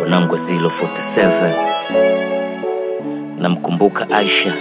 Mwanangu 047 namkumbuka Aisha.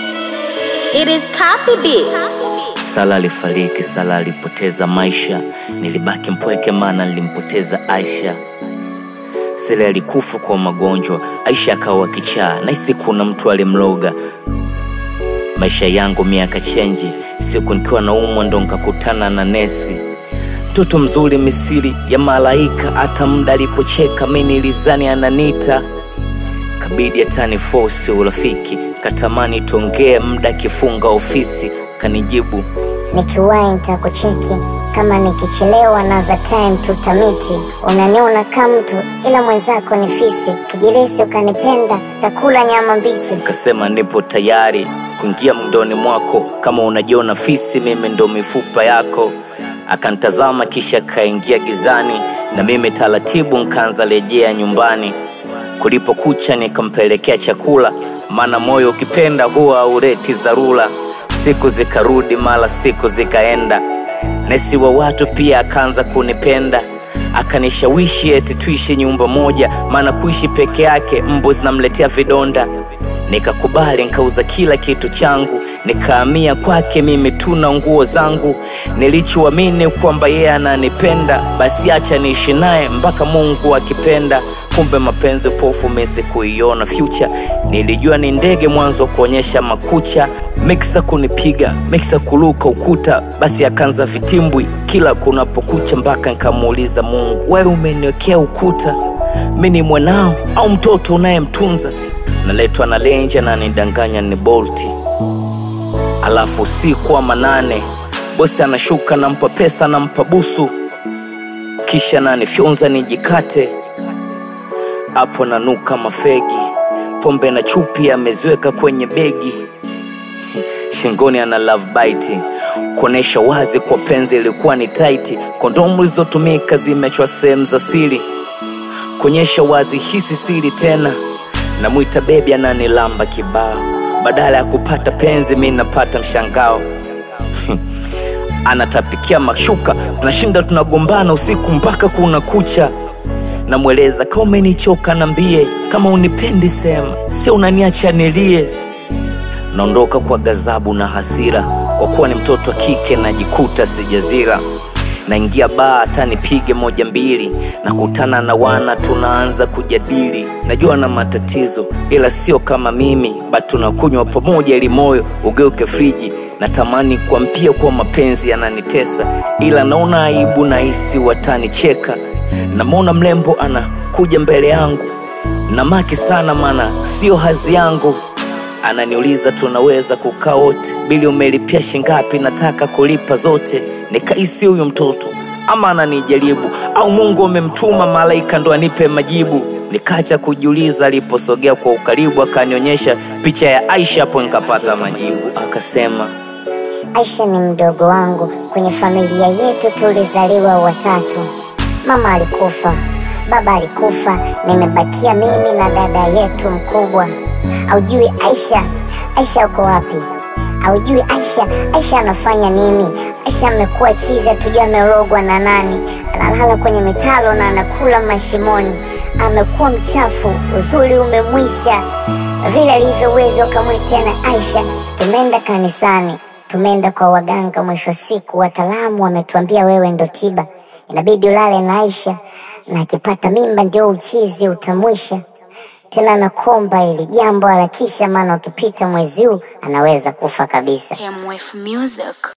It is Copy Beats. Sala alifariki, Sala alipoteza maisha. Nilibaki mpweke maana nilimpoteza Aisha. Sala alikufa kwa magonjwa, Aisha akawa kichaa. Nahisi kuna mtu alimloga. Maisha yangu miaka chenji. Siku nikiwa naumwa ndo nikakutana na nesi. Mtoto mzuri misiri ya malaika, hata muda alipocheka mimi nilizani ananita. Kabidi atani force urafiki, katamani tuongee muda kifunga ofisi. Kanijibu, nikiwahi nitakucheki, kama nikichelewa na za time tutamiti. Unaniona kama mtu ila mwenzako ni fisi, kijilisi ukanipenda takula nyama mbichi. Kasema nipo tayari kuingia mdoni mwako, kama unajiona fisi mimi ndo mifupa yako. Akantazama kisha kaingia gizani, na mimi taratibu nikaanza rejea nyumbani. Kulipo kucha nikampelekea chakula, maana moyo ukipenda huwa hauleti dharura. Siku zikarudi mara siku zikaenda, nesi wa watu pia akaanza kunipenda. Akanishawishi eti tuishi nyumba moja, maana kuishi peke yake mbu zinamletea vidonda. Nikakubali, nikauza kila kitu changu, nikahamia kwake mimi tu na nguo zangu. Nilichoamini kwamba yeye ananipenda, basi acha niishi naye mpaka Mungu akipenda. Kumbe mapenzi pofu mimi kuiona future. Nilijua ni ndege mwanzo kuonyesha makucha. Mixa kunipiga, mixa kuluka ukuta, basi akaanza vitimbwi kila kunapokucha. Mpaka nikamuuliza Mungu, wewe umeniwekea ukuta, mimi ni mwanao au mtoto unayemtunza? Naletwa na lenja na nidanganya ni bolti. Alafu usiku wa manane bosi anashuka, nampa pesa nampa busu, kisha nanifyonza nijikate. Hapo nanuka mafegi, pombe na chupi ameziweka kwenye begi. Shingoni ana love bite, kuonesha wazi kwa penzi ilikuwa ni tight. Kondomu zilizotumika zimechwa sehemu za siri, kuonyesha wazi hisi siri tena. Namuita baby ananilamba kibao, badala ya kupata penzi mimi napata mshangao. Anatapikia mashuka, tunashinda tunagombana usiku mpaka kuna kucha. Namweleza kama umenichoka niambie, kama unipendi sema, sio unaniacha nilie. Naondoka kwa gazabu na hasira, kwa kuwa ni mtoto wa kike najikuta sijazira. Naingia baa hata nipige moja mbili, nakutana na wana tunaanza kujadili. Najua na matatizo ila sio kama mimi, but tunakunywa pamoja ili moyo ugeuke friji. Natamani kuambia kwa mapenzi yananitesa, ila naona aibu na hisi watanicheka. Namwona mlembo anakuja mbele yangu, na maki sana maana sio hazi yangu. Ananiuliza tunaweza kukaa wote, bili umelipia shingapi, nataka kulipa zote. Nikaisi huyu mtoto ama ananijaribu, au Mungu amemtuma malaika ndo anipe majibu. Nikacha kujiuliza, aliposogea kwa ukaribu akanionyesha picha ya Aisha, hapo nikapata majibu. Akasema, Aisha ni mdogo wangu, kwenye familia yetu tulizaliwa watatu. Mama alikufa, baba alikufa, nimebakia mimi na dada yetu mkubwa. Haujui Aisha? Aisha uko wapi? Haujui Aisha anafanya nini? Aisha amekuwa chizi, hatujua amerogwa na nani. Analala kwenye mitalo na anakula mashimoni. Amekuwa mchafu, uzuri umemwisha. Vile alivyoweza ukamwita na Aisha. Tumeenda kanisani, tumeenda kwa waganga, mwisho siku wataalamu wametuambia wewe ndo tiba. Inabidi ulale na Aisha, na akipata mimba ndio uchizi utamwisha. Tena nakomba ili jambo harakisha, maana ukipita mwezi huu anaweza kufa kabisa. MF Music.